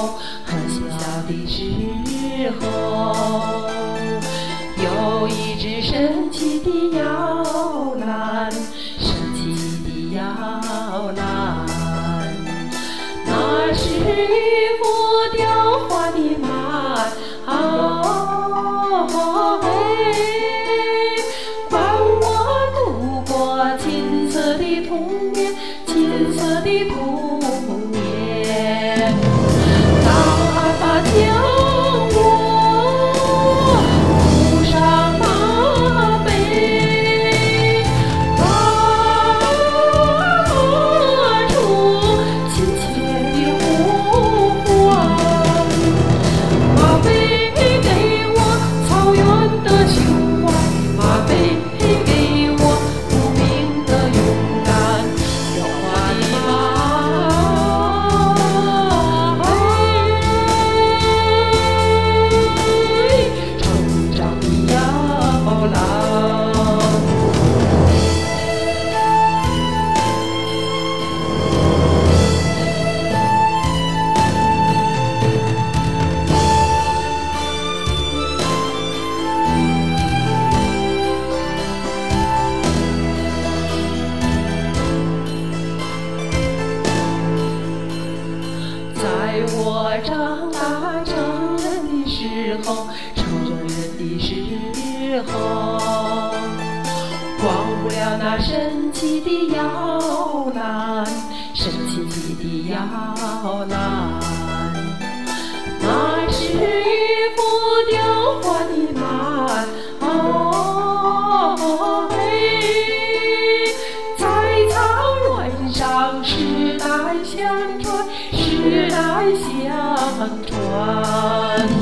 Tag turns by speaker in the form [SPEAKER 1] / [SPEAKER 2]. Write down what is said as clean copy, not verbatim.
[SPEAKER 1] 候，很小的时候，有一只神奇的摇篮，神奇的摇篮，那是一幅雕花的马，伴我度过金色的童年，金色的童年。大鞍马将我扶上马背，发出亲切的呼唤。马背给我草原的胸怀，马背给我无名的勇敢。摇花的马，成长的摇篮。在我长大成人的时候，忘不了那神奇的摇篮，神奇的摇篮，那是一幅雕花的马，在草原上世代相传，世代相传。